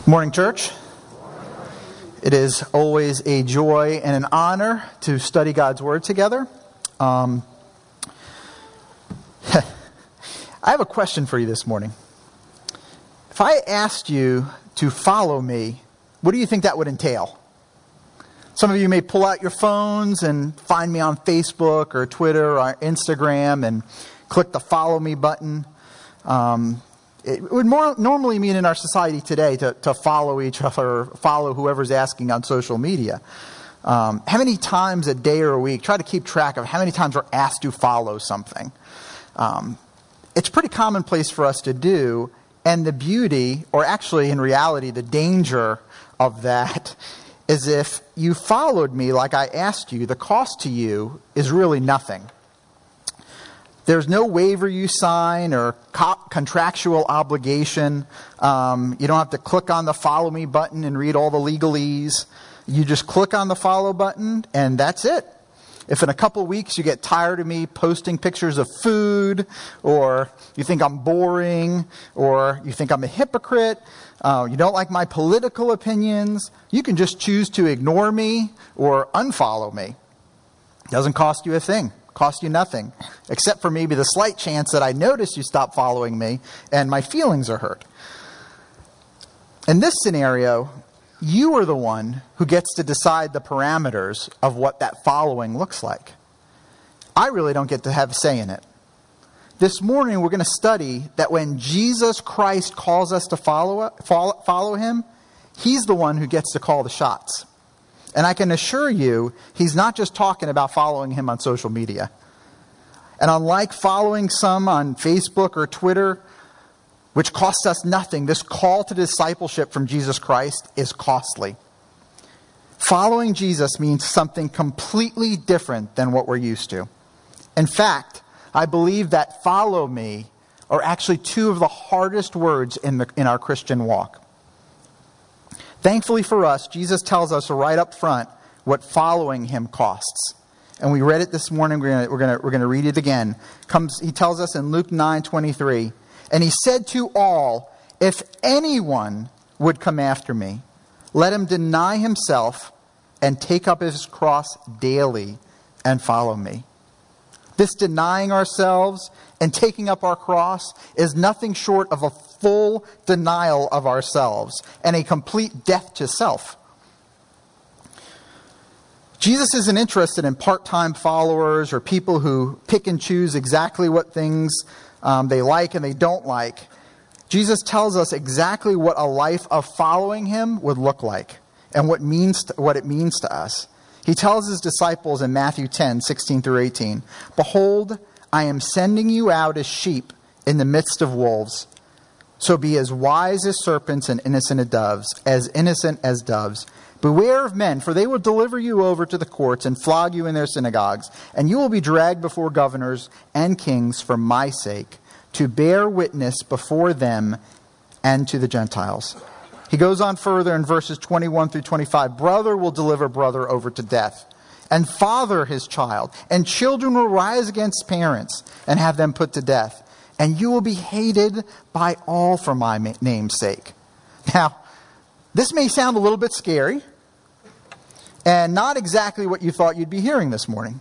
Morning, church. It is always a joy and an honor to study God's Word together. I have a question for you this morning. If I asked you to follow me, what do you think that would entail? Some of you may pull out your phones and find me on Facebook or Twitter or Instagram and click the follow me button. It would normally mean in our society today to follow each other, follow whoever's asking on social media. How many times a day or a week, try to keep track of how many times we're asked to follow something. It's pretty commonplace for us to do, and the beauty, or actually in reality the danger of that, is if you followed me like I asked you, the cost to you is really nothing. There's no waiver you sign or contractual obligation. You don't have to click on the follow me button and read all the legalese. You just click on the follow button and that's it. If in a couple of weeks you get tired of me posting pictures of food, or you think I'm boring, or you think I'm a hypocrite, you don't like my political opinions, you can just choose to ignore me or unfollow me. It doesn't cost you a thing. Cost you nothing, except for maybe the slight chance that I notice you stop following me and my feelings are hurt. In this scenario, you are the one who gets to decide the parameters of what that following looks like. I really don't get to have a say in it. This morning we're going to study that when Jesus Christ calls us to follow him, he's the one who gets to call the shots. And I can assure you, he's not just talking about following him on social media. And unlike following some on Facebook or Twitter, which costs us nothing, this call to discipleship from Jesus Christ is costly. Following Jesus means something completely different than what we're used to. In fact, I believe that follow me are actually two of the hardest words in our Christian walk. Thankfully for us, Jesus tells us right up front what following him costs. And we read it this morning. We're going to read it again. He tells us in Luke 9:23, and he said to all, if anyone would come after me, let him deny himself and take up his cross daily and follow me. This denying ourselves and taking up our cross is nothing short of a full denial of ourselves and a complete death to self. Jesus isn't interested in part-time followers or people who pick and choose exactly what things they like and they don't like. Jesus tells us exactly what a life of following him would look like and what it means to us. He tells his disciples in Matthew 10:16-18, behold, I am sending you out as sheep in the midst of wolves. So be as wise as serpents and innocent as doves. Beware of men, for they will deliver you over to the courts and flog you in their synagogues, and you will be dragged before governors and kings for my sake, to bear witness before them and to the Gentiles. He goes on further in verses 21-25. Brother will deliver brother over to death, and father his child, and children will rise against parents and have them put to death. And you will be hated by all for my name's sake. Now, this may sound a little bit scary, and not exactly what you thought you'd be hearing this morning.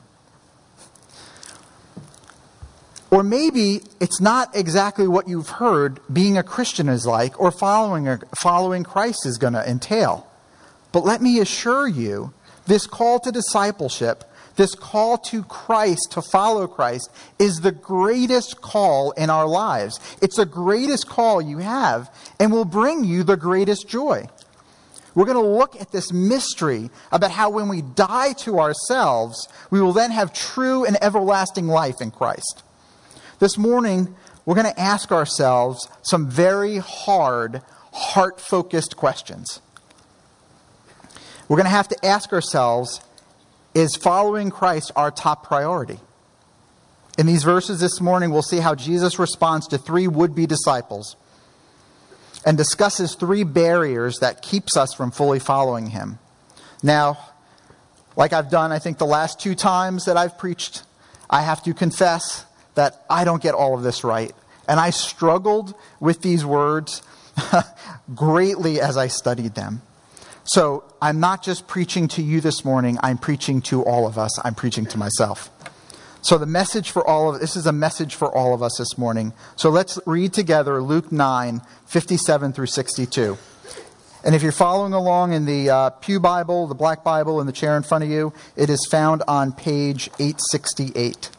Or maybe it's not exactly what you've heard being a Christian is like, or following Christ is going to entail. But let me assure you, this call to discipleship, this call to Christ, to follow Christ, is the greatest call in our lives. It's the greatest call you have, and will bring you the greatest joy. We're going to look at this mystery about how when we die to ourselves, we will then have true and everlasting life in Christ. This morning, we're going to ask ourselves some very hard, heart-focused questions. We're going to have to ask ourselves, is following Christ our top priority? In these verses this morning, we'll see how Jesus responds to three would-be disciples and discusses three barriers that keeps us from fully following him. Now, like I've done, I think the last 2 times that I've preached, I have to confess that I don't get all of this right. And I struggled with these words greatly as I studied them. So I'm not just preaching to you this morning, I'm preaching to all of us. I'm preaching to myself. So the message for all of this is a message for all of us this morning. So let's read together Luke 9, 57 through 62. And if you're following along in the Pew Bible, the Black Bible in the chair in front of you, it is found on page 868.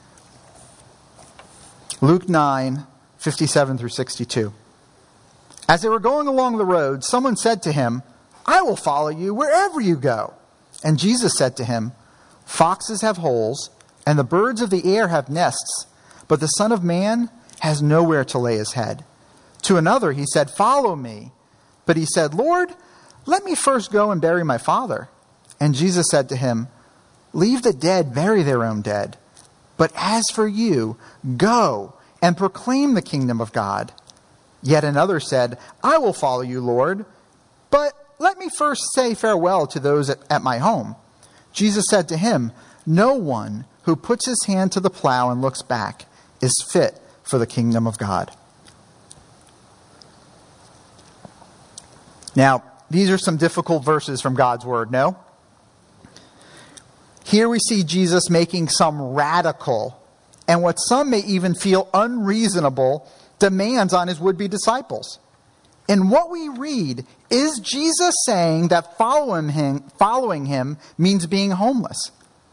Luke 9, 57 through 62. As they were going along the road, someone said to him, "I will follow you wherever you go." And Jesus said to him, "Foxes have holes, and the birds of the air have nests, but the Son of Man has nowhere to lay his head." To another he said, "Follow me." But he said, "Lord, let me first go and bury my father." And Jesus said to him, "Leave the dead bury their own dead. But as for you, go and proclaim the kingdom of God." Yet another said, "I will follow you, Lord, but let me first say farewell to those at my home." Jesus said to him, "No one who puts his hand to the plow and looks back is fit for the kingdom of God." Now, these are some difficult verses from God's word, no? Here we see Jesus making some radical, and what some may even feel unreasonable, demands on his would-be disciples. In what we read, is Jesus saying that following him means being homeless?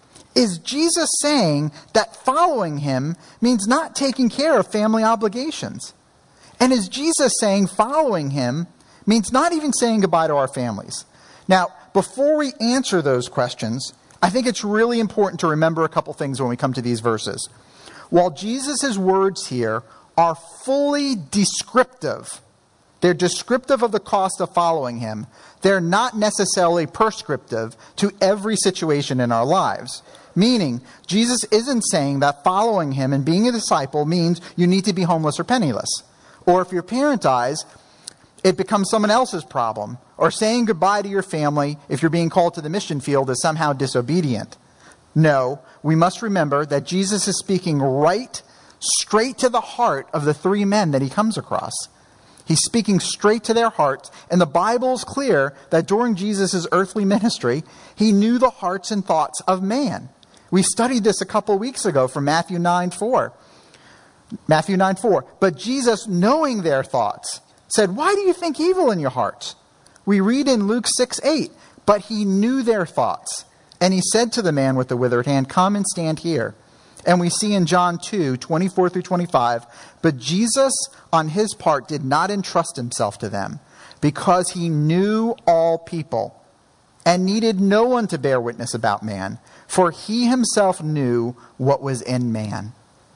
Is Jesus saying that following him means not taking care of family obligations? And is Jesus saying following him means not even saying goodbye to our families? Now, before we answer those questions, I think it's really important to remember a couple things when we come to these verses. While Jesus' words here are fully descriptive, they're descriptive of the cost of following him, they're not necessarily prescriptive to every situation in our lives. Meaning, Jesus isn't saying that following him and being a disciple means you need to be homeless or penniless. Or if your parent dies, it becomes someone else's problem. Or saying goodbye to your family if you're being called to the mission field is somehow disobedient. No, we must remember that Jesus is speaking straight to the heart of the three men that he comes across. He's speaking straight to their hearts, and the Bible's clear that during Jesus' earthly ministry, he knew the hearts and thoughts of man. We studied this a couple weeks ago from Matthew 9:4. Matthew 9:4. But Jesus, knowing their thoughts, said, "Why do you think evil in your hearts?" We read in Luke 6:8, but he knew their thoughts. And he said to the man with the withered hand, "Come and stand here." And we see in John 2:24 through 25, but Jesus on his part did not entrust himself to them, because he knew all people and needed no one to bear witness about man, for he himself knew what was in man.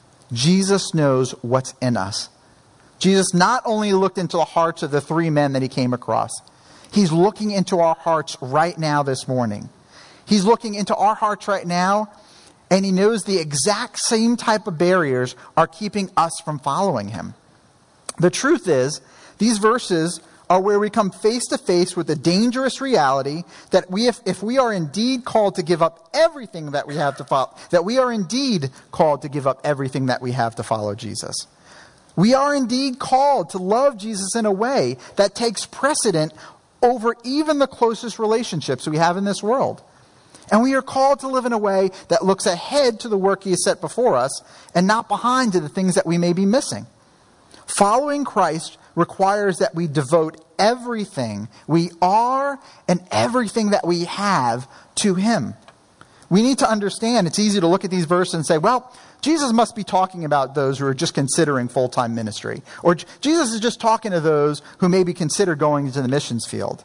Jesus knows what's in us. Jesus not only looked into the hearts of the three men that he came across, he's looking into our hearts right now this morning. He's looking into our hearts right now, and he knows the exact same type of barriers are keeping us from following him. The truth is, these verses are where we come face to face with the dangerous reality that if we are indeed called to give up everything that we have to follow, that we are indeed called to give up everything that we have to follow Jesus. We are indeed called to love Jesus in a way that takes precedent over even the closest relationships we have in this world. And we are called to live in a way that looks ahead to the work he has set before us and not behind to the things that we may be missing. Following Christ requires that we devote everything we are and everything that we have to him. We need to understand, it's easy to look at these verses and say, well, Jesus must be talking about those who are just considering full-time ministry. Or Jesus is just talking to those who maybe consider going into the missions field.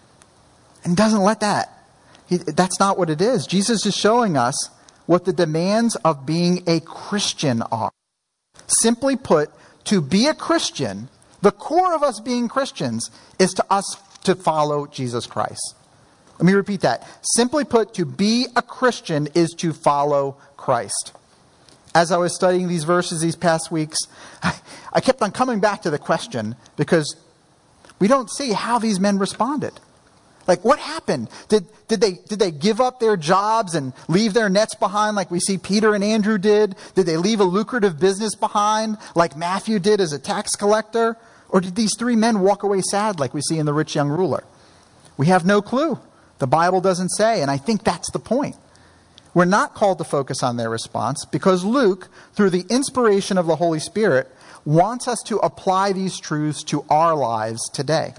And doesn't let that. That's not what it is. Jesus is showing us what the demands of being a Christian are. Simply put, to be a Christian, the core of us being Christians is to us to follow Jesus Christ. Let me repeat that. Simply put, to be a Christian is to follow Christ. As I was studying these verses these past weeks, I kept on coming back to the question because we don't see how these men responded. Like, what happened? Did they give up their jobs and leave their nets behind like we see Peter and Andrew did? Did they leave a lucrative business behind like Matthew did as a tax collector? Or did these three men walk away sad like we see in the rich young ruler? We have no clue. The Bible doesn't say, and I think that's the point. We're not called to focus on their response because Luke, through the inspiration of the Holy Spirit, wants us to apply these truths to our lives today.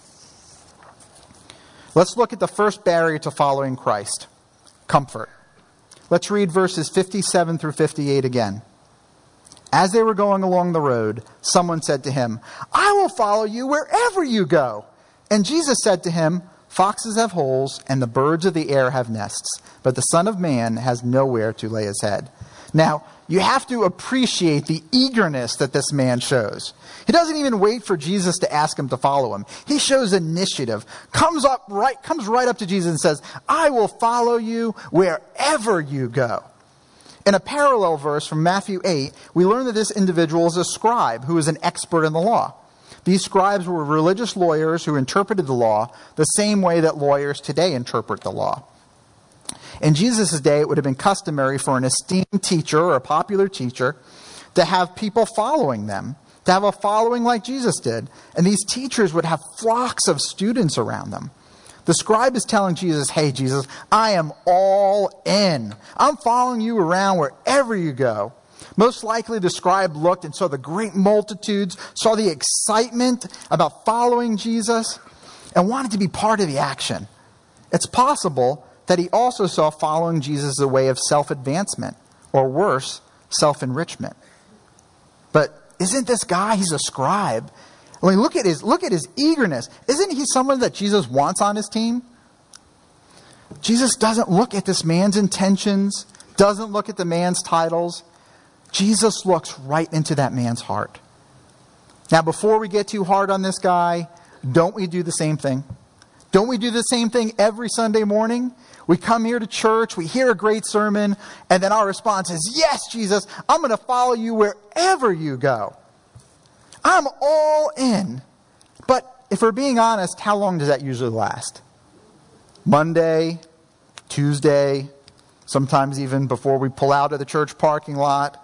Let's look at the first barrier to following Christ: comfort. Let's read verses 57 through 58 again. As they were going along the road, someone said to him, "I will follow you wherever you go." And Jesus said to him, "Foxes have holes, and the birds of the air have nests, but the Son of Man has nowhere to lay his head." Now, you have to appreciate the eagerness that this man shows. He doesn't even wait for Jesus to ask him to follow him. He shows initiative, comes right up to Jesus and says, "I will follow you wherever you go." In a parallel verse from Matthew 8, we learn that this individual is a scribe who is an expert in the law. These scribes were religious lawyers who interpreted the law the same way that lawyers today interpret the law. In Jesus' day, it would have been customary for an esteemed teacher or a popular teacher to have people following them, to have a following like Jesus did. And these teachers would have flocks of students around them. The scribe is telling Jesus, "Hey, Jesus, I am all in. I'm following you around wherever you go." Most likely the scribe looked and saw the great multitudes, saw the excitement about following Jesus, and wanted to be part of the action. It's possible that he also saw following Jesus as a way of self-advancement, or worse, self-enrichment. But isn't this guy, he's a scribe. I mean, look at his eagerness. Isn't he someone that Jesus wants on his team? Jesus doesn't look at this man's intentions, doesn't look at the man's titles. Jesus looks right into that man's heart. Now, before we get too hard on this guy, don't we do the same thing? Don't we do the same thing every Sunday morning? We come here to church, we hear a great sermon, and then our response is, "Yes, Jesus, I'm going to follow you wherever you go. I'm all in." But if we're being honest, how long does that usually last? Monday, Tuesday, sometimes even before we pull out of the church parking lot.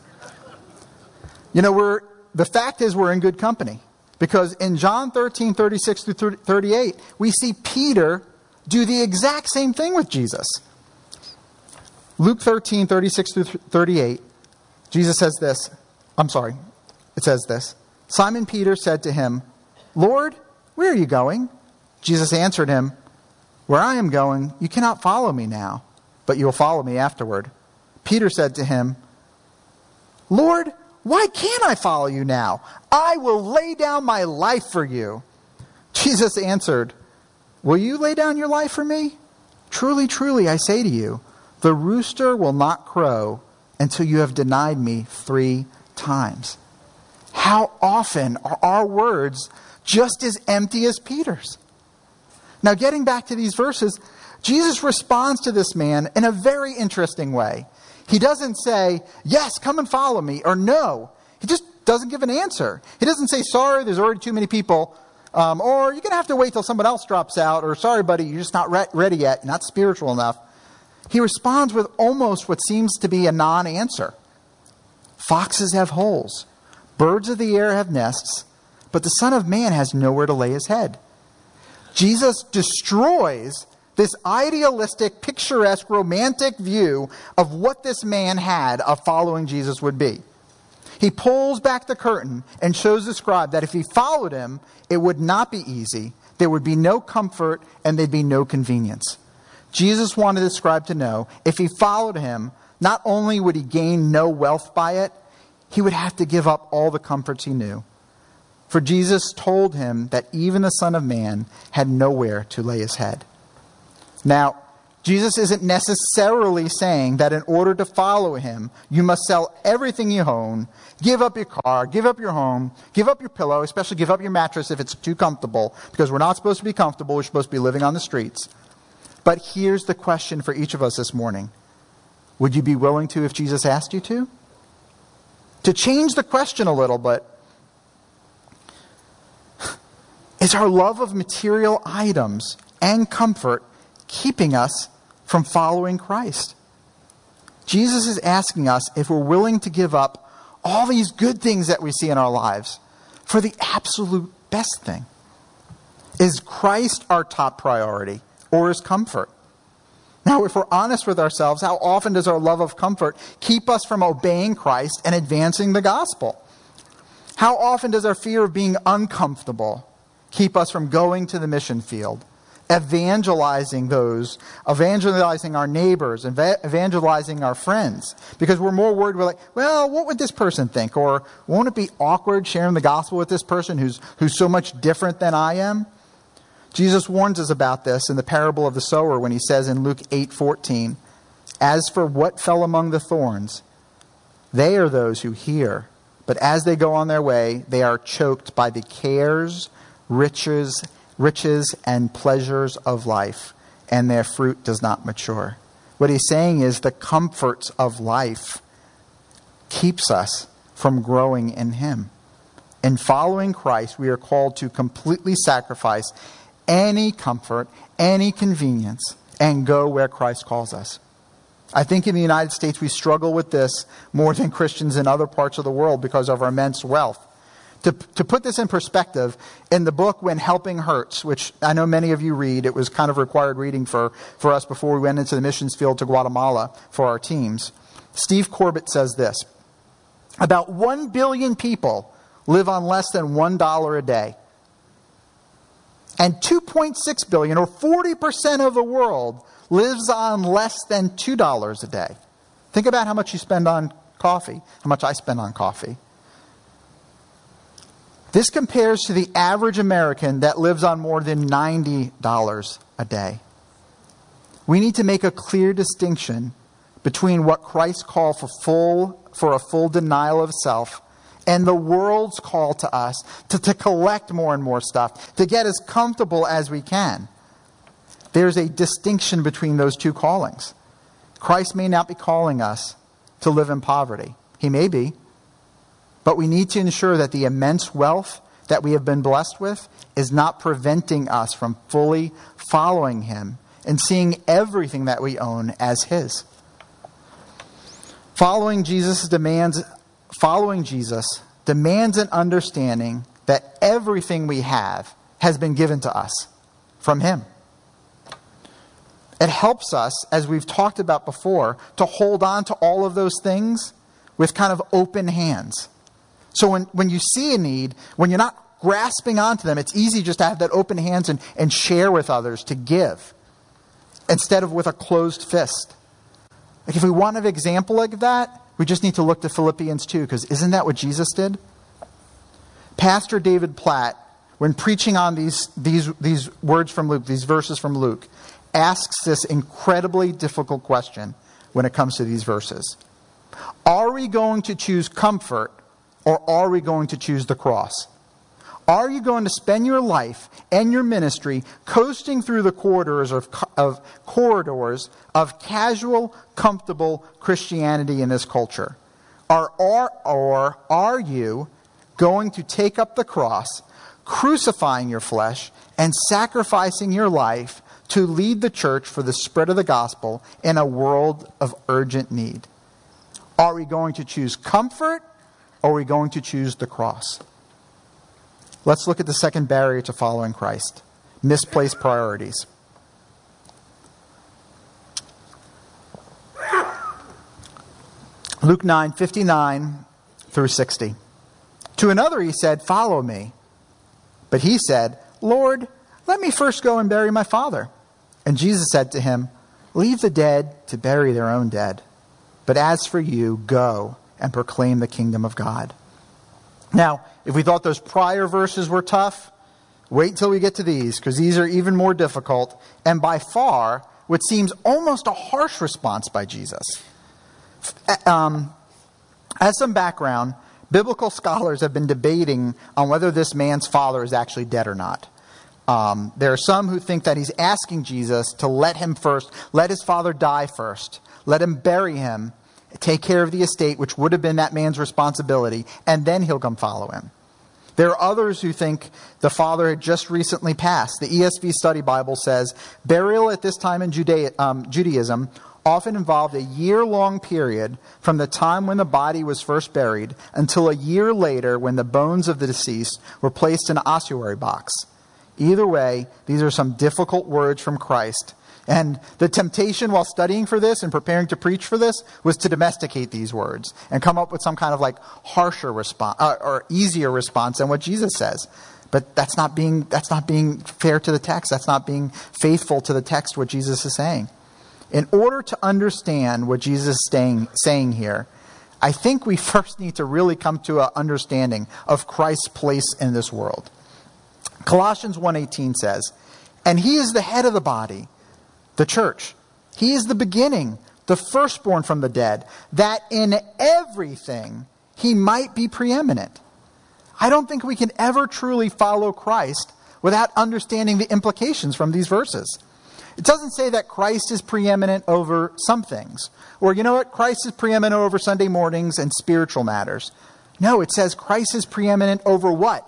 You know, the fact is we're in good company. Because in John 13, 36 through 38, we see Peter do the exact same thing with Jesus. Luke 13, 36 through 38, Jesus says this. It says this. Simon Peter said to him, "Lord, where are you going?" Jesus answered him, "Where I am going, you cannot follow me now, but you will follow me afterward." Peter said to him, "Lord, why can't I follow you now? I will lay down my life for you." Jesus answered, "Will you lay down your life for me? Truly, truly, I say to you, the rooster will not crow until you have denied me 3 times. How often are our words just as empty as Peter's? Now, getting back to these verses, Jesus responds to this man in a very interesting way. He doesn't say, "Yes, come and follow me," or "No." He just doesn't give an answer. He doesn't say, "Sorry, there's already too many people," or "You're going to have to wait till someone else drops out," or "Sorry, buddy, you're just not ready yet, not spiritual enough." He responds with almost what seems to be a non-answer. Foxes have holes. Birds of the air have nests, but the Son of Man has nowhere to lay his head. Jesus destroys this idealistic, picturesque, romantic view of what this man had of following Jesus would be. He pulls back the curtain and shows the scribe that if he followed him, it would not be easy, there would be no comfort, and there'd be no convenience. Jesus wanted the scribe to know if he followed him, not only would he gain no wealth by it, he would have to give up all the comforts he knew. For Jesus told him that even the Son of Man had nowhere to lay his head. Now, Jesus isn't necessarily saying that in order to follow him, you must sell everything you own, give up your car, give up your home, give up your pillow, especially give up your mattress if it's too comfortable, because we're not supposed to be comfortable, we're supposed to be living on the streets. But here's the question for each of us this morning. Would you be willing to if Jesus asked you to? To change the question a little bit, is our love of material items and comfort keeping us from following Christ? Jesus is asking us if we're willing to give up all these good things that we see in our lives. for the absolute best thing. Is Christ our top priority, or is comfort? Now, if we're honest with ourselves, how often does our love of comfort keep us from obeying Christ and advancing the gospel? How often does our fear of being uncomfortable keep us from going to the mission field, evangelizing our neighbors, evangelizing our friends? Because we're more worried, we're like, well, what would this person think? Or won't it be awkward sharing the gospel with this person who's so much different than I am? Jesus warns us about this in the parable of the sower when he says in Luke 8:14, "As for what fell among the thorns, they are those who hear, but as they go on their way, they are choked by the cares, riches, and pleasures of life, and their fruit does not mature." What he's saying is the comforts of life keeps us from growing in him. In following Christ, we are called to completely sacrifice any comfort, any convenience, and go where Christ calls us. I think in the United States we struggle with this more than Christians in other parts of the world because of our immense wealth. To put this in perspective, in the book When Helping Hurts, which I know many of you read, it was kind of required reading for us before we went into the missions field to Guatemala for our teams, Steve Corbett says this: about 1 billion people live on less than $1 a day. And 2.6 billion, or 40% of the world, lives on less than $2 a day. Think about how much you spend on coffee, how much I spend on coffee. This compares to the average American that lives on more than $90 a day. We need to make a clear distinction between what Christ called for a full denial of self and the world's call to us to collect more and more stuff, to get as comfortable as we can. There's a distinction between those two callings. Christ may not be calling us to live in poverty. He may be. But we need to ensure that the immense wealth that we have been blessed with is not preventing us from fully following him and seeing everything that we own as his. Following Jesus demands an understanding that everything we have has been given to us from him. It helps us, as we've talked about before, to hold on to all of those things with kind of open hands. So when you see a need, when you're not grasping onto them, it's easy just to have that open hands and share with others, to give, instead of with a closed fist. Like if we want an example like that, we just need to look to Philippians 2, because isn't that what Jesus did? Pastor David Platt, when preaching on these words from Luke, these verses from Luke, asks this incredibly difficult question when it comes to these verses. Are we going to choose comfort, or are we going to choose the cross? Are you going to spend your life and your ministry coasting through the corridors of casual, comfortable Christianity in this culture? Or are you going to take up the cross, crucifying your flesh, and sacrificing your life to lead the church for the spread of the gospel in a world of urgent need? Are we going to choose comfort, or are we going to choose the cross? Let's look at the second barrier to following Christ: misplaced priorities. Luke 9:59 through 60. To another he said, "Follow me." But he said, "Lord, let me first go and bury my father." And Jesus said to him, "Leave the dead to bury their own dead. But as for you, go and proclaim the kingdom of God." Now, if we thought those prior verses were tough, wait until we get to these, because these are even more difficult, and by far what seems almost a harsh response by Jesus. As some background, biblical scholars have been debating on whether this man's father is actually dead or not. There are some who think that he's asking Jesus to let his father die first, let him bury him, take care of the estate, which would have been that man's responsibility, and then he'll come follow him. There are others who think the father had just recently passed. The ESV Study Bible says, burial at this time in Judaism often involved a year-long period from the time when the body was first buried until a year later when the bones of the deceased were placed in an ossuary box. Either way, these are some difficult words from Christ. And the temptation while studying for this and preparing to preach for this was to domesticate these words and come up with some kind of like harsher response or easier response than what Jesus says. But that's not being fair to the text. That's not being faithful to the text, what Jesus is saying. In order to understand what Jesus is saying here, I think we first need to really come to an understanding of Christ's place in this world. Colossians 1:18 says, "And he is the head of the body, the church. He is the beginning, the firstborn from the dead, that in everything he might be preeminent." I don't think we can ever truly follow Christ without understanding the implications from these verses. It doesn't say that Christ is preeminent over some things. Or you know what? Christ is preeminent over Sunday mornings and spiritual matters. No, it says Christ is preeminent over what?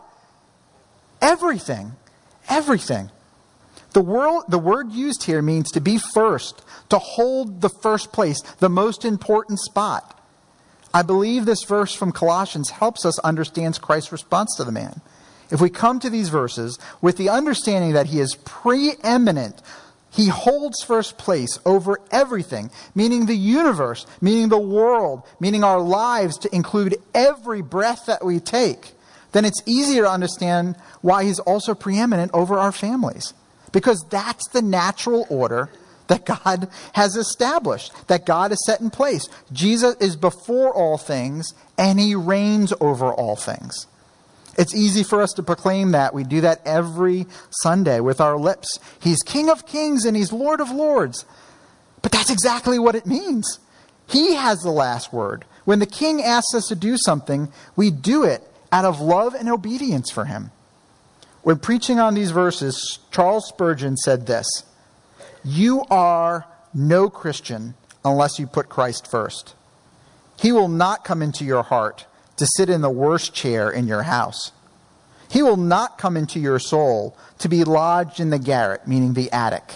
Everything. Everything. The word used here means to be first, to hold the first place, the most important spot. I believe this verse from Colossians helps us understand Christ's response to the man. If we come to these verses with the understanding that he is preeminent, he holds first place over everything, meaning the universe, meaning the world, meaning our lives to include every breath that we take, then it's easier to understand why he's also preeminent over our families. Because that's the natural order that God has established, that God has set in place. Jesus is before all things, and he reigns over all things. It's easy for us to proclaim that. We do that every Sunday with our lips. He's King of Kings and he's Lord of Lords. But that's exactly what it means. He has the last word. When the King asks us to do something, we do it out of love and obedience for him. When preaching on these verses, Charles Spurgeon said this: "You are no Christian unless you put Christ first. He will not come into your heart to sit in the worst chair in your house. He will not come into your soul to be lodged in the garret," meaning the attic.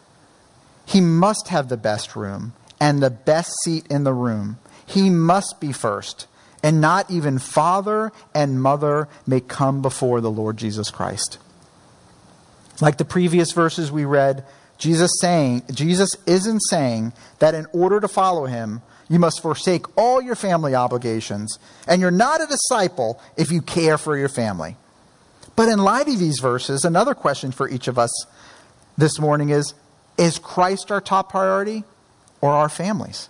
"He must have the best room and the best seat in the room. He must be first, and not even father and mother may come before the Lord Jesus Christ." Like the previous verses we read, Jesus isn't saying that in order to follow him, you must forsake all your family obligations, and you're not a disciple if you care for your family. But in light of these verses, another question for each of us this morning is Christ our top priority or our families?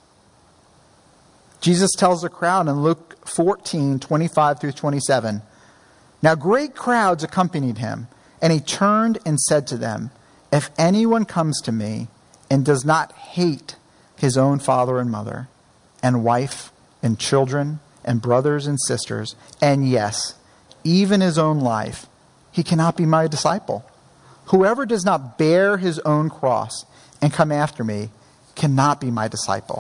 Jesus tells the crowd in Luke 14:25 through 27, "Now great crowds accompanied him, and he turned and said to them, 'If anyone comes to me and does not hate his own father and mother, and wife and children and brothers and sisters, and yes, even his own life, he cannot be my disciple. Whoever does not bear his own cross and come after me cannot be my disciple.'"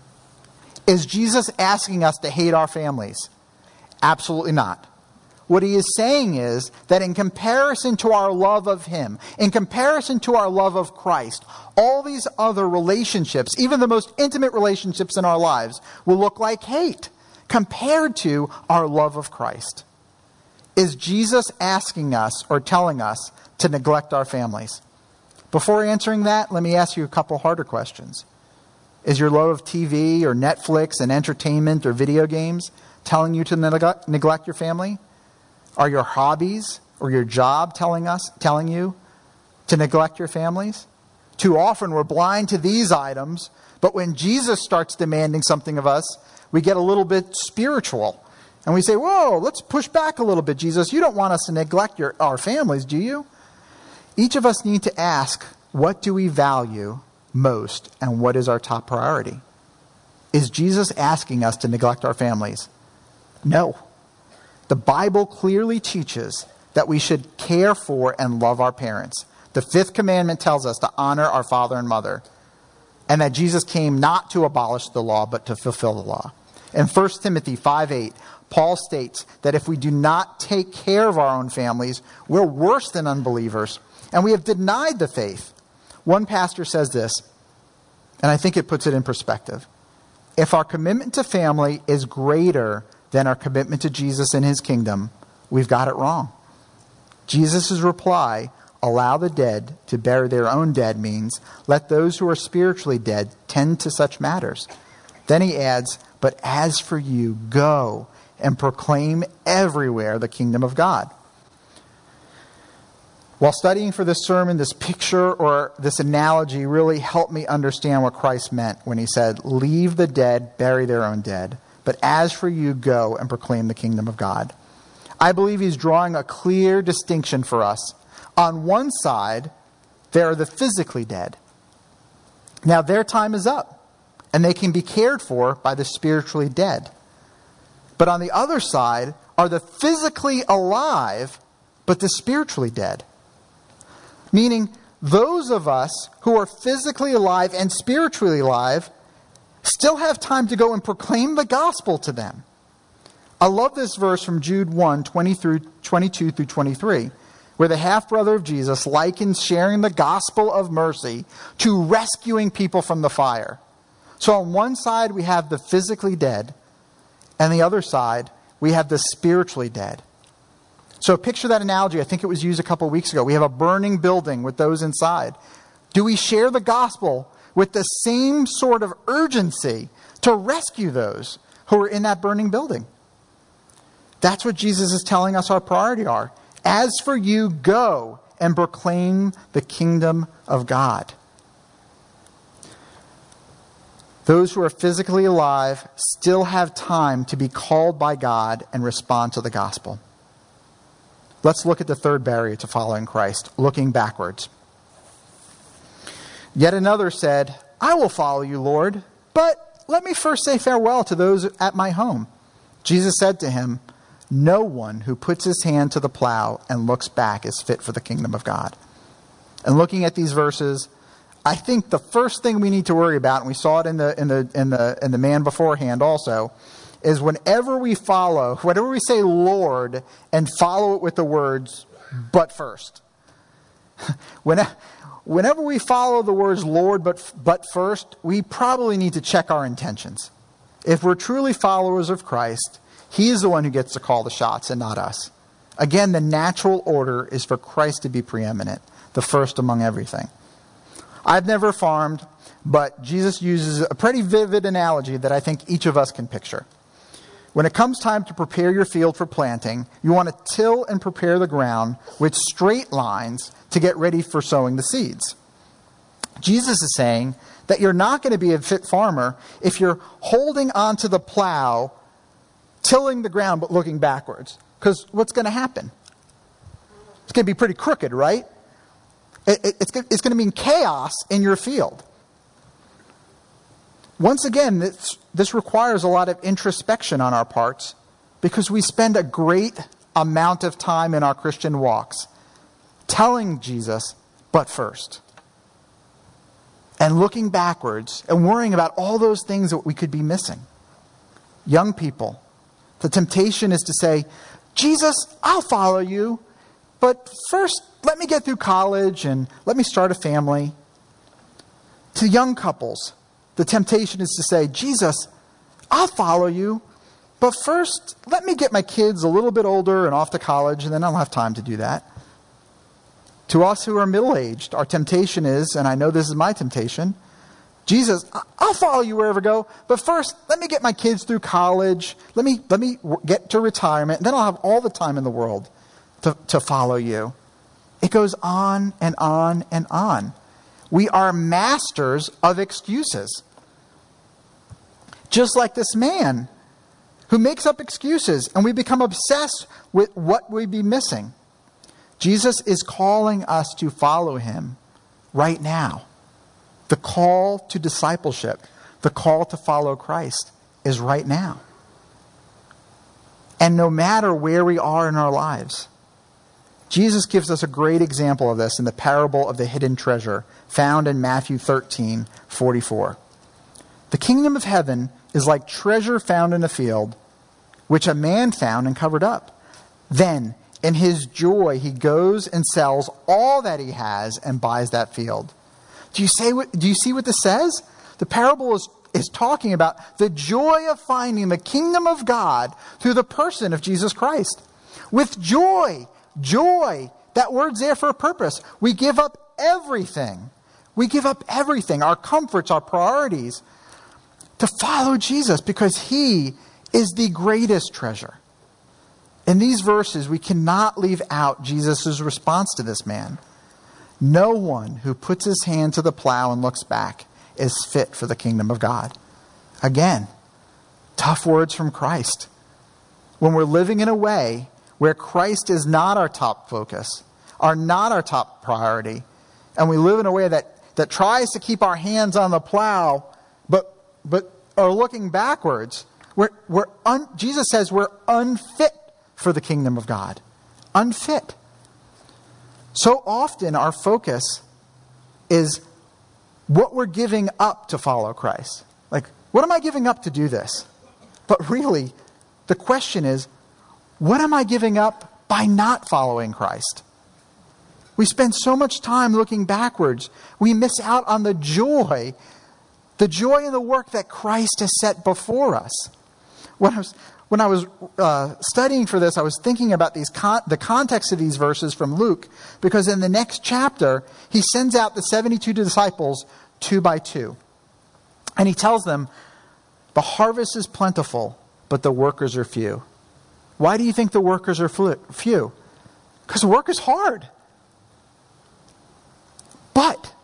Is Jesus asking us to hate our families? Absolutely not. What he is saying is that in comparison to our love of him, in comparison to our love of Christ, all these other relationships, even the most intimate relationships in our lives, will look like hate compared to our love of Christ. Is Jesus asking us or telling us to neglect our families? Before answering that, let me ask you a couple harder questions. Is your love of TV or Netflix and entertainment or video games telling you to neglect your family? Are your hobbies or your job telling you to neglect your families? Too often we're blind to these items, but when Jesus starts demanding something of us, we get a little bit spiritual. And we say, whoa, let's push back a little bit, Jesus. You don't want us to neglect our families, do you? Each of us need to ask, what do we value most and what is our top priority? Is Jesus asking us to neglect our families? No. The Bible clearly teaches that we should care for and love our parents. The fifth commandment tells us to honor our father and mother, and that Jesus came not to abolish the law, but to fulfill the law. In 1 Timothy 5:8, Paul states that if we do not take care of our own families, we're worse than unbelievers, and we have denied the faith. One pastor says this, And I think it puts it in perspective. If our commitment to family is greater than our commitment to Jesus and his kingdom, we've got it wrong. Jesus' reply, allow the dead to bury their own dead, means let those who are spiritually dead tend to such matters. Then he adds, but as for you, go and proclaim everywhere the kingdom of God. While studying for this sermon, this picture or this analogy really helped me understand what Christ meant when he said, leave the dead, bury their own dead. But as for you, go and proclaim the kingdom of God. I believe he's drawing a clear distinction for us. On one side, there are the physically dead. Now their time is up, and they can be cared for by the spiritually dead. But on the other side are the physically alive, but the spiritually dead. Meaning, those of us who are physically alive and spiritually alive still have time to go and proclaim the gospel to them. I love this verse from Jude 1, 22 through 23, where the half-brother of Jesus likens sharing the gospel of mercy to rescuing people from the fire. So on one side, we have the physically dead, and the other side, we have the spiritually dead. So picture that analogy. I think it was used a couple of weeks ago. We have a burning building with those inside. Do we share the gospel with the same sort of urgency to rescue those who are in that burning building? That's what Jesus is telling us our priority are. As for you, go and proclaim the kingdom of God. Those who are physically alive still have time to be called by God and respond to the gospel. Let's look at the third barrier to following Christ, looking backwards. Yet another said, I will follow you, Lord, but let me first say farewell to those at my home. Jesus said to him, no one who puts his hand to the plow and looks back is fit for the kingdom of God. And looking at these verses, I think the first thing we need to worry about, and we saw it in the man beforehand also, is whenever we say Lord and follow it with the words, but first. Whenever we follow the words Lord, but first, we probably need to check our intentions. If we're truly followers of Christ, he is the one who gets to call the shots and not us. Again, the natural order is for Christ to be preeminent, the first among everything. I've never farmed, but Jesus uses a pretty vivid analogy that I think each of us can picture. When it comes time to prepare your field for planting, you want to till and prepare the ground with straight lines to get ready for sowing the seeds. Jesus is saying that you're not going to be a fit farmer if you're holding onto the plow, tilling the ground but looking backwards. Because what's going to happen? It's going to be pretty crooked, right? It's going to mean chaos in your field. Once again, this requires a lot of introspection on our parts because we spend a great amount of time in our Christian walks telling Jesus, but first. And looking backwards and worrying about all those things that we could be missing. Young people, the temptation is to say, Jesus, I'll follow you, but first let me get through college and let me start a family. To young couples, the temptation is to say, Jesus, I'll follow you, but first let me get my kids a little bit older and off to college, and then I'll have time to do that. To us who are middle-aged, our temptation is, and I know this is my temptation, Jesus, I'll follow you wherever I go, but first let me get my kids through college, let me get to retirement, and then I'll have all the time in the world to follow you. It goes on and on and on. We are masters of excuses. Just like this man who makes up excuses and we become obsessed with what we'd be missing. Jesus is calling us to follow him right now. The call to discipleship, the call to follow Christ is right now. And no matter where we are in our lives, Jesus gives us a great example of this in the parable of the hidden treasure found in Matthew 13:44. The kingdom of heaven is like treasure found in a field, which a man found and covered up. Then, in his joy, he goes and sells all that he has and buys that field. Do you see what this says? The parable is talking about the joy of finding the kingdom of God through the person of Jesus Christ. With joy, that word's there for a purpose. We give up everything. We give up everything, our comforts, our priorities, to follow Jesus because he is the greatest treasure. In these verses, we cannot leave out Jesus' response to this man. No one who puts his hand to the plow and looks back is fit for the kingdom of God. Again, tough words from Christ. When we're living in a way where Christ is not our top focus, are not our top priority, and we live in a way that tries to keep our hands on the plow, but are looking backwards, Jesus says we're unfit for the kingdom of God. Unfit. So often our focus is what we're giving up to follow Christ. Like, what am I giving up to do this? But really, the question is, what am I giving up by not following Christ? We spend so much time looking backwards. We miss out on the joy in the work that Christ has set before us. When I was studying for this, I was thinking about the context of these verses from Luke, because in the next chapter, he sends out the 72 disciples 2 by 2. And he tells them, the harvest is plentiful, but the workers are few. Why do you think the workers are few? Because work is hard. But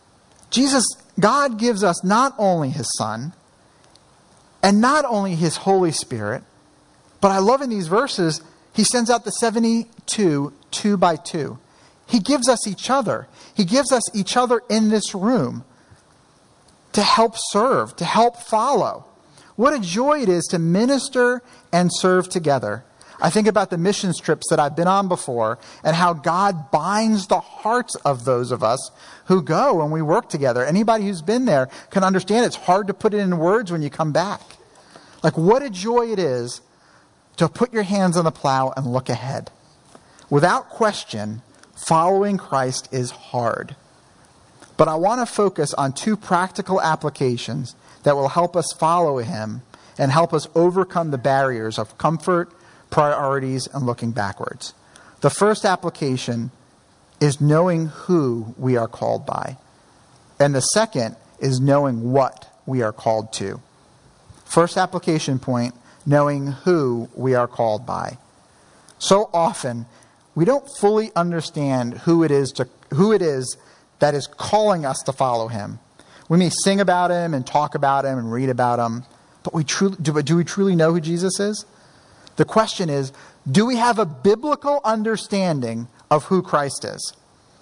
God gives us not only his Son, and not only his Holy Spirit, but I love in these verses, he sends out the 72 2 by 2. He gives us each other. He gives us each other in this room to help serve, to help follow. What a joy it is to minister and serve together. I think about the missions trips that I've been on before and how God binds the hearts of those of us who go and we work together. Anybody who's been there can understand it's hard to put it in words when you come back. Like, what a joy it is to put your hands on the plow and look ahead. Without question, following Christ is hard. But I want to focus on 2 practical applications that will help us follow him and help us overcome the barriers of comfort, priorities, and looking backwards. The first application is knowing who we are called by. And the second is knowing what we are called to. First application point, knowing who we are called by. So often, we don't fully understand who it is that is calling us to follow him. We may sing about him and talk about him and read about him, but do we truly know who Jesus is? The question is, do we have a biblical understanding of who Christ is?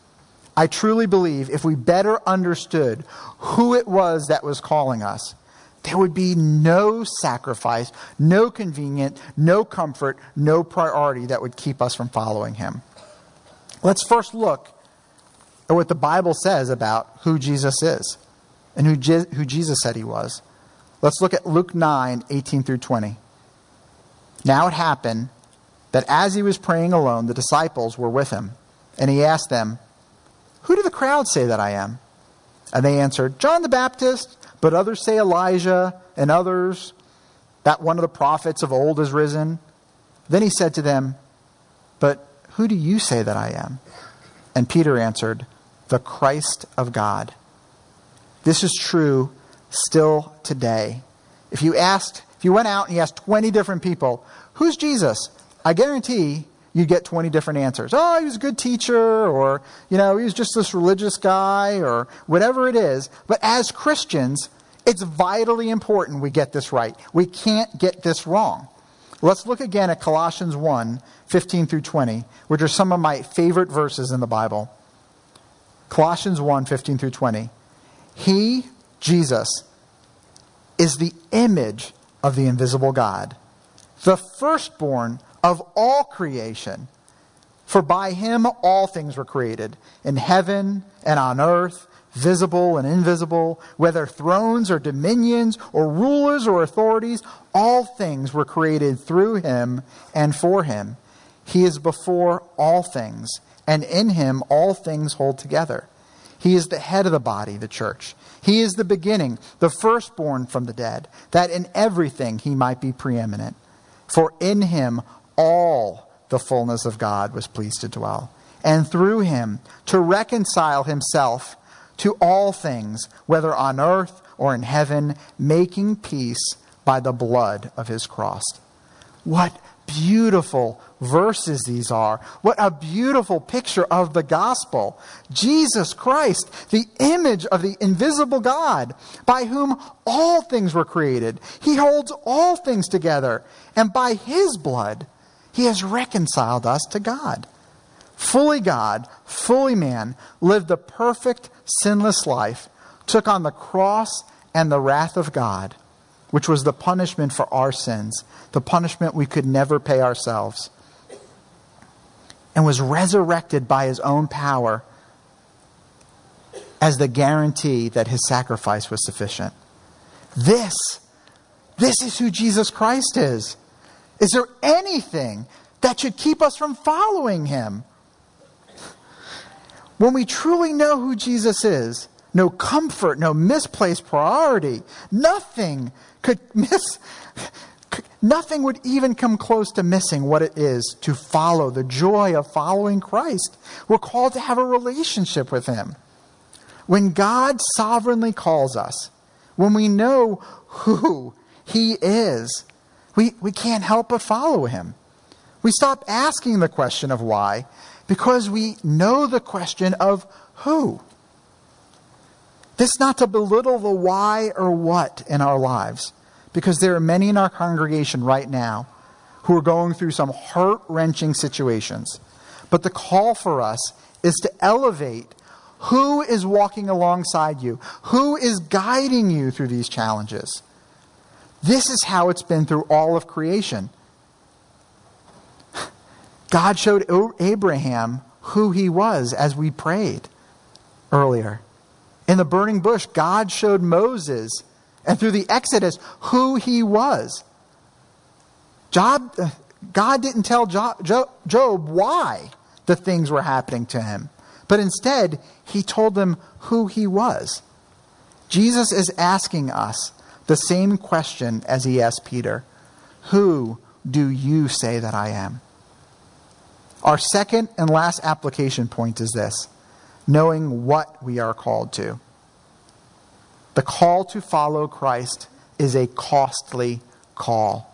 I truly believe if we better understood who it was that was calling us, there would be no sacrifice, no convenience, no comfort, no priority that would keep us from following him. Let's first look at what the Bible says about who Jesus is and who Jesus said he was. Let's look at Luke 9, 18 through 20. Now it happened that as he was praying alone, the disciples were with him, and he asked them, "Who do the crowd say that I am?" And they answered, "John the Baptist, but others say Elijah, and others that one of the prophets of old has risen." Then he said to them, "But who do you say that I am?" And Peter answered, "The Christ of God." This is true still today. If you went out and you asked 20 different people, "Who's Jesus?" I guarantee you'd get 20 different answers. "Oh, he was a good teacher," or, he was just this religious guy, or whatever it is. But as Christians, it's vitally important we get this right. We can't get this wrong. Let's look again at Colossians 1, 15 through 20, which are some of my favorite verses in the Bible. Colossians 1, 15 through 20. He, Jesus, is the image of the invisible God, the firstborn of all creation. For by him all things were created, in heaven and on earth, visible and invisible, whether thrones or dominions or rulers or authorities, all things were created through him and for him. He is before all things, and in him all things hold together. He is the head of the body, the church. He is the beginning, the firstborn from the dead, that in everything he might be preeminent. For in him all the fullness of God was pleased to dwell, and through him to reconcile himself to all things, whether on earth or in heaven, making peace by the blood of his cross. What beautiful verses these are. What a beautiful picture of the gospel. Jesus Christ, the image of the invisible God, by whom all things were created. He holds all things together, and by his blood, he has reconciled us to God. Fully God, fully man, lived the perfect, sinless life, took on the cross and the wrath of God, which was the punishment for our sins, the punishment we could never pay ourselves, and was resurrected by his own power as the guarantee that his sacrifice was sufficient. This is who Jesus Christ is. Is there anything that should keep us from following him? When we truly know who Jesus is, no comfort, no misplaced priority, nothing would even come close to missing what it is to follow, the joy of following Christ. We're called to have a relationship with him. When God sovereignly calls us, when we know who he is, we can't help but follow him. We stop asking the question of why because we know the question of who. This is not to belittle the why or what in our lives, because there are many in our congregation right now who are going through some heart-wrenching situations. But the call for us is to elevate who is walking alongside you, who is guiding you through these challenges. This is how it's been through all of creation. God showed Abraham who he was as we prayed earlier. In the burning bush, God showed Moses, and through the Exodus, who he was. God didn't tell Job why the things were happening to him, but instead, he told them who he was. Jesus is asking us the same question as he asked Peter. Who do you say that I am? Our second and last application point is this: knowing what we are called to. The call to follow Christ is a costly call.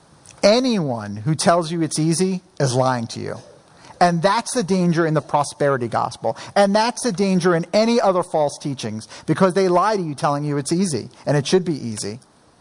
Anyone who tells you it's easy is lying to you. And that's the danger in the prosperity gospel. And that's the danger in any other false teachings, because they lie to you telling you it's easy, and it should be easy.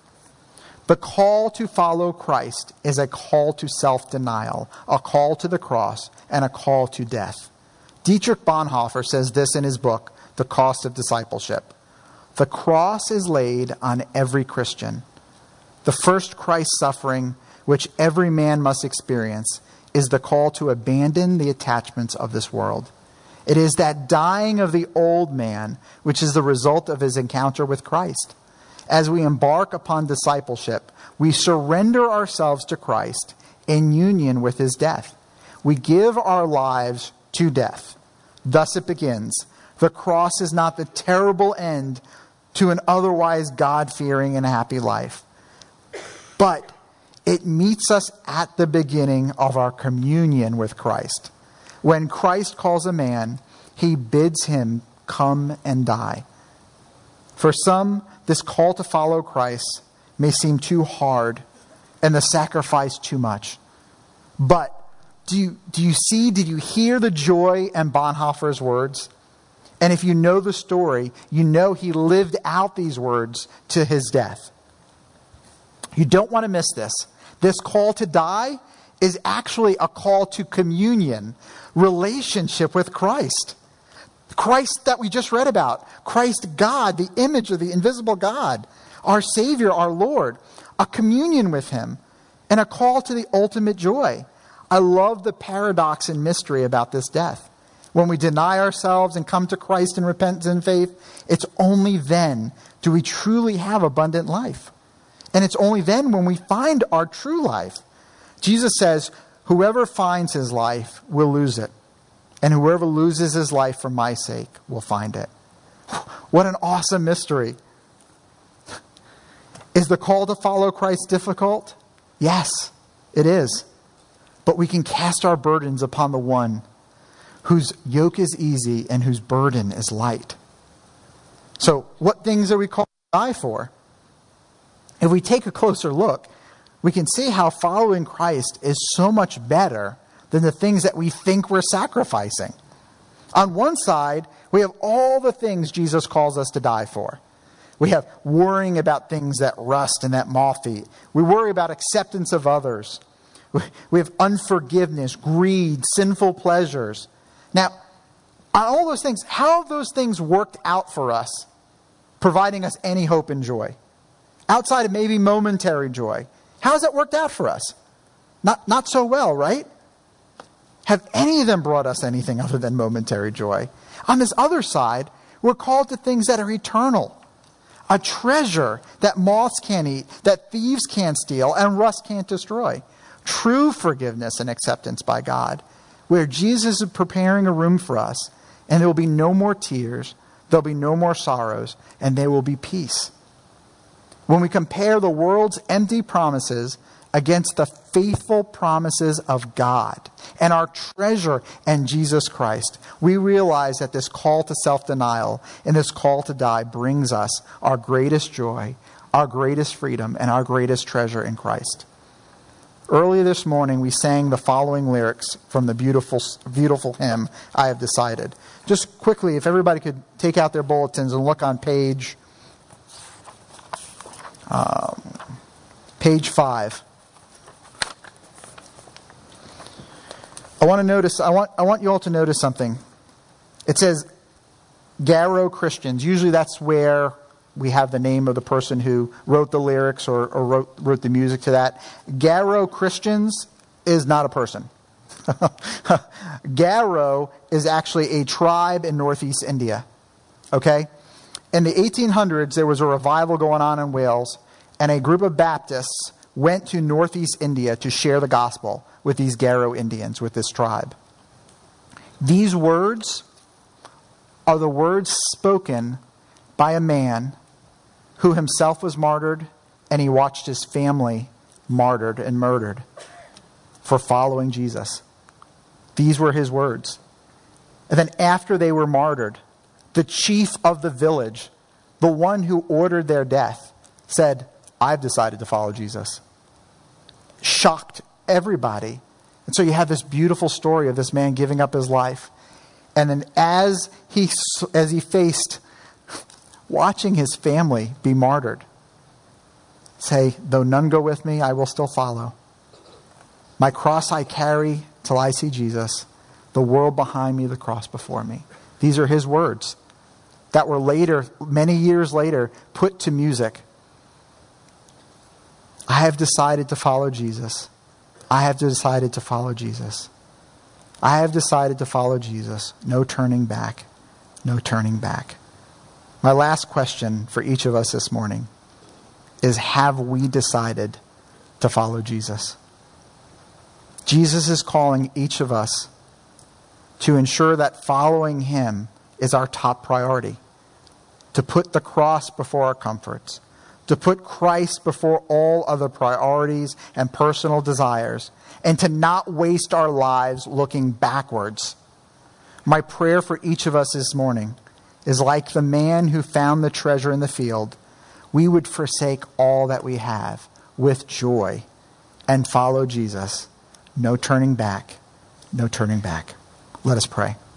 The call to follow Christ is a call to self-denial, a call to the cross, and a call to death. Dietrich Bonhoeffer says this in his book, The Cost of Discipleship. The cross is laid on every Christian. The first Christ suffering, which every man must experience, is the call to abandon the attachments of this world. It is that dying of the old man, which is the result of his encounter with Christ. As we embark upon discipleship, we surrender ourselves to Christ in union with his death. We give our lives to death. Thus it begins. The cross is not the terrible end to an otherwise God-fearing and happy life, but it meets us at the beginning of our communion with Christ. When Christ calls a man, he bids him come and die. For some, this call to follow Christ may seem too hard and the sacrifice too much. But do you hear the joy in Bonhoeffer's words? And if you know the story, you know he lived out these words to his death. You don't want to miss this. This call to die is actually a call to communion, relationship with Christ. Christ that we just read about. Christ God, the image of the invisible God. Our Savior, our Lord. A communion with him. And a call to the ultimate joy. I love the paradox and mystery about this death. When we deny ourselves and come to Christ in repentance and faith, it's only then do we truly have abundant life. And it's only then when we find our true life. Jesus says, whoever finds his life will lose it. And whoever loses his life for my sake will find it. What an awesome mystery. Is the call to follow Christ difficult? Yes, it is. But we can cast our burdens upon the one whose yoke is easy and whose burden is light. So what things are we called to die for? If we take a closer look, we can see how following Christ is so much better than the things that we think we're sacrificing. On one side, we have all the things Jesus calls us to die for. We have worrying about things that rust and that moth eat. We worry about acceptance of others. We have unforgiveness, greed, sinful pleasures. Now, on all those things, how have those things worked out for us, providing us any hope and joy? Outside of maybe momentary joy. How has that worked out for us? Not so well, right? Have any of them brought us anything other than momentary joy? On this other side, we're called to things that are eternal. A treasure that moths can't eat, that thieves can't steal, and rust can't destroy. True forgiveness and acceptance by God, where Jesus is preparing a room for us, and there will be no more tears, there'll be no more sorrows, and there will be peace. When we compare the world's empty promises against the faithful promises of God and our treasure in Jesus Christ, we realize that this call to self-denial and this call to die brings us our greatest joy, our greatest freedom, and our greatest treasure in Christ. Earlier this morning, we sang the following lyrics from the beautiful hymn, I Have Decided. Just quickly, if everybody could take out their bulletins and look on page 5. I want you all to notice something. It says Garrow Christians. Usually that's where we have the name of the person who wrote the lyrics or wrote the music to that. Garrow Christians is not a person. Garrow is actually a tribe in northeast India. Okay? In the 1800s, there was a revival going on in Wales, and a group of Baptists went to northeast India to share the gospel with these Garrow Indians, with this tribe. These words are the words spoken by a man who himself was martyred, and he watched his family martyred and murdered for following Jesus. These were his words. And then after they were martyred, the chief of the village, the one who ordered their death, said, I've decided to follow Jesus. Shocked everybody. And so you have this beautiful story of this man giving up his life. And then as he faced watching his family be martyred, say, though none go with me, I will still follow. My cross I carry till I see Jesus. The world behind me, the cross before me. These are his words that were later, many years later, put to music. I have decided to follow Jesus. I have decided to follow Jesus. I have decided to follow Jesus. No turning back. No turning back. My last question for each of us this morning is, have we decided to follow Jesus? Jesus is calling each of us to ensure that following him is our top priority. To put the cross before our comforts. To put Christ before all other priorities and personal desires. And to not waste our lives looking backwards. My prayer for each of us this morning is, like the man who found the treasure in the field, we would forsake all that we have with joy and follow Jesus. No turning back. No turning back. Let us pray.